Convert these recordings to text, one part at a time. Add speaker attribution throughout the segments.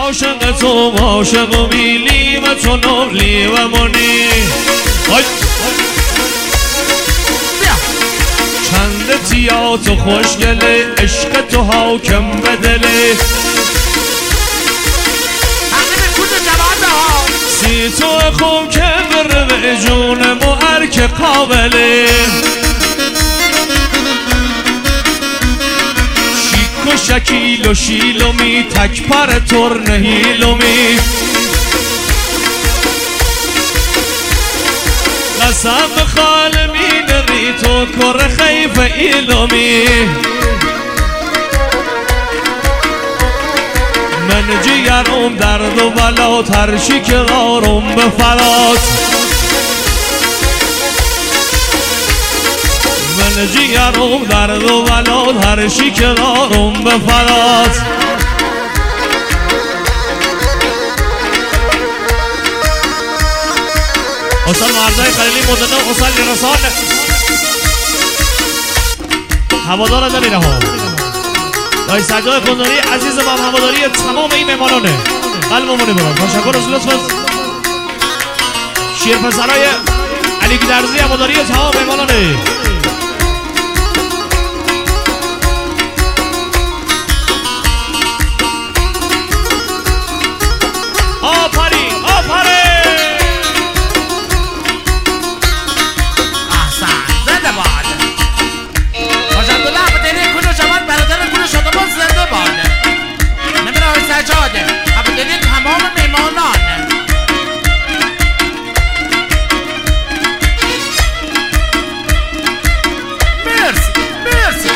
Speaker 1: عاشق تو عاشق و میلی و تو نولی و منی چند تیات و خوشگله عشق تو حاکم بدله سی تو خوب که بره به جون مهر که قابله شیک و شکیل و شیلومی تک پر تر نهیلومی قسم خالمی نری تو کر خیف ایلومی من جیرم درد و بلا ترشی که دارم به فلات من جیرم درد و بلا ترشی که دارم به فلات حسن مردای خلیلی مدنه حسن رسان هوادار دلیره ها دای سجاد کنداری عزیز با هواداری تمام این مهمانانه قلبمونه برام تشکر از لطف شیر پسرای علی گدرزی هواداری تمام مهمانانه آفرین آفرین
Speaker 2: احسن زنده باد عبدالله عبدالله کنو جوان برادر کنو شادمان زنده باد نمیره های سجاده عبدالله تمام میمانان مرسی مرسی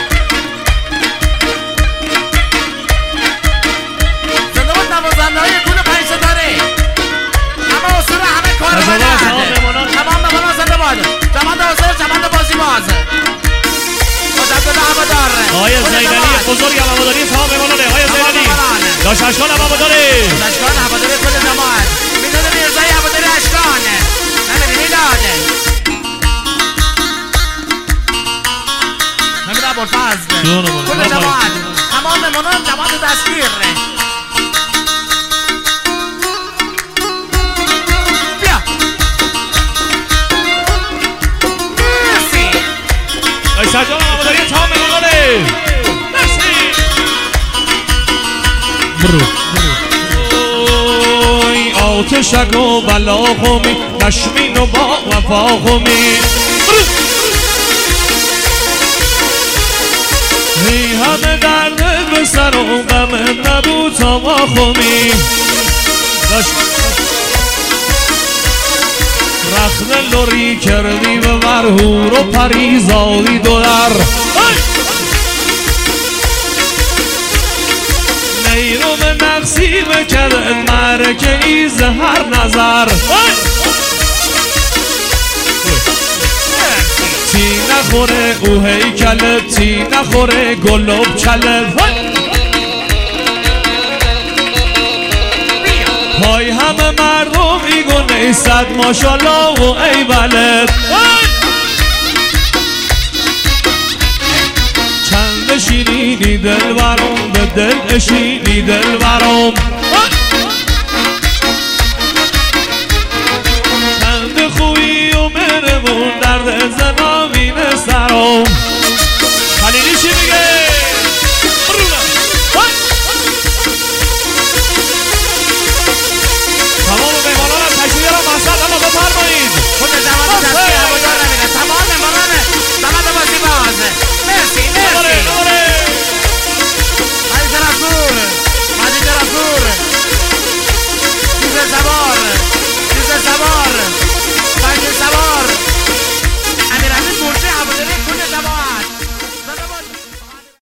Speaker 2: زنده باد نوازنده های کنو 5 ستاره همه اصول همه کار بلد تمام میمانان زنده باد جوان اصول جوان بازی باز
Speaker 1: آقای زیدانی بزرگ هواداری تمام مهمانانه آقای زیدانی داش اشکان هواداری
Speaker 2: اشکان هواداری کل جماعت میداد میرزایی هواداری اشکان نمیدی میداد نمیداد ابوالفضل کل جماعت تمام مهمانان جماعت دستگیر بیا مرسی
Speaker 1: سجاد هواداری تمام مهمانانه مرسی برو اوی آتشک و بلا خومی نشمین و با وفا خومی ای همه درد به سر و غم نبود تا ما خومی رخت لوری کردی به مرهور و پریزادی دو در نیروم نقصی بکرد مرکه ایز هر نظر تی نخوره او هیکلت تی نخوره گلوب چلت پای همه مردم میگونه صد ماشالله و ای بلد چند شیرینی دل برام به دل اشینی دل برام چند خوبی و مهربون درد زنامین سرام خلیلی چی میگه؟